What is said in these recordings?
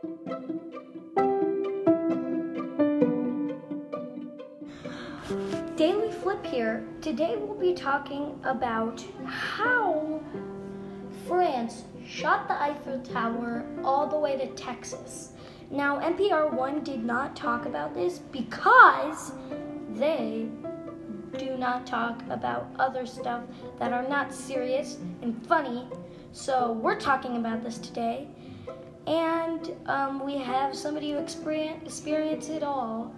Daily Flip here. Today we'll be talking about how France shot the Eiffel Tower all the way to Texas. Now, NPR1 did not talk about this because they do not talk about other stuff that are not serious and funny. So we're talking about this today. And we have somebody who experienced it all.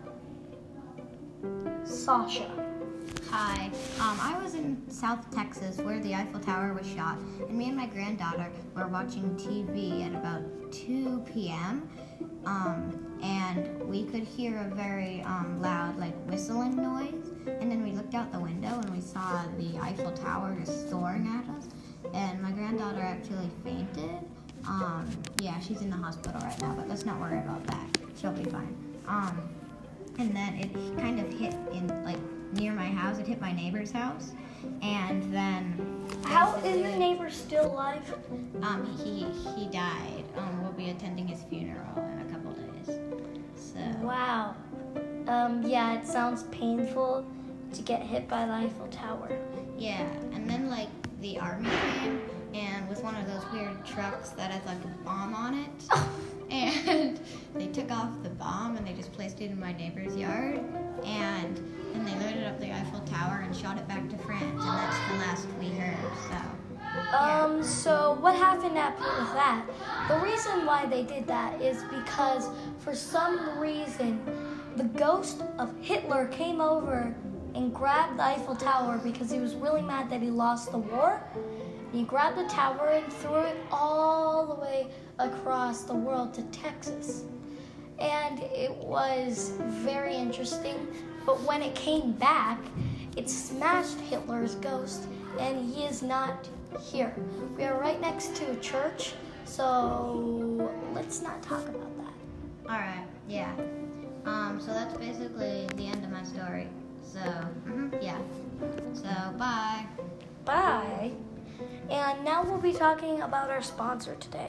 Sasha. Hi. I was in South Texas where the Eiffel Tower was shot, and me and my granddaughter were watching TV at about 2 p.m. And we could hear a very loud, whistling noise. And then we looked out the window and we saw the Eiffel Tower just soaring at us. And my granddaughter actually fainted. Yeah, she's in the hospital right now, but let's not worry about that. She'll be fine. And then it kind of hit in near my house. It hit my neighbor's house, and then How is your neighbor still alive? He died. We'll be attending his funeral in a couple days. So Wow. Yeah, it sounds painful to get hit by the Eiffel Tower. yeah, and then the army came and with one of those weird trucks that has a bomb on it. And they took off the bomb and they just placed it in my neighbor's yard. And then they loaded up the Eiffel Tower and shot it back to France. And that's the last we heard, so. So what happened with that? The reason why they did that is because for some reason the ghost of Hitler came over and grabbed the Eiffel Tower because he was really mad that he lost the war. He grabbed the tower and threw it all the way across the world to Texas. And it was very interesting, but when it came back, it smashed Hitler's ghost, and he is not here. We are right next to a church, so let's not talk about that. Alright, yeah. So that's basically the end of my story. So, yeah. So, bye. Bye. And now we'll be talking about our sponsor today.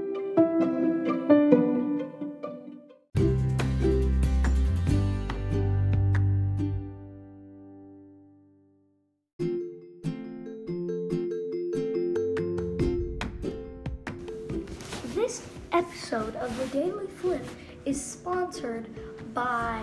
This episode of the Daily Flip is sponsored by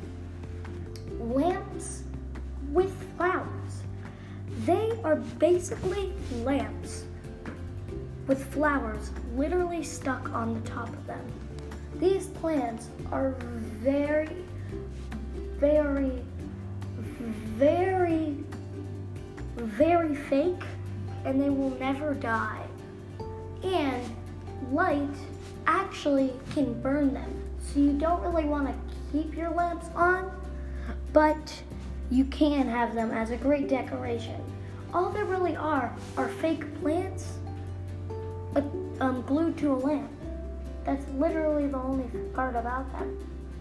Lamps with Flowers. They are basically lamps with flowers literally stuck on the top of them. These plants are very, very, very, very fake, and they will never die. And light actually can burn them. So you don't really want to keep your lamps on, but you can have them as a great decoration. All there really are fake plants glued to a lamp. That's literally the only part about them.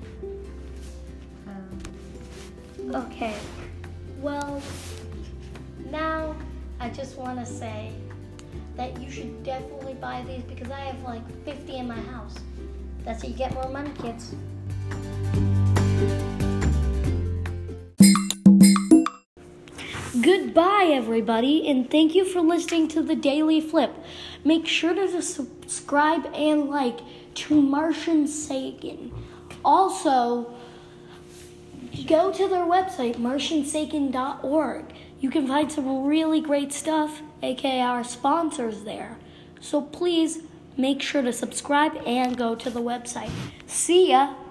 Okay, well, now I just want to say that you should definitely buy these because I have 50 in my house. That's how you get more money, kids. Goodbye, everybody, and thank you for listening to the Daily Flip. Make sure to subscribe and like to Martian Sagan. Also, go to their website, martiansagan.org. You can find some really great stuff, aka our sponsors there. So please make sure to subscribe and go to the website. See ya!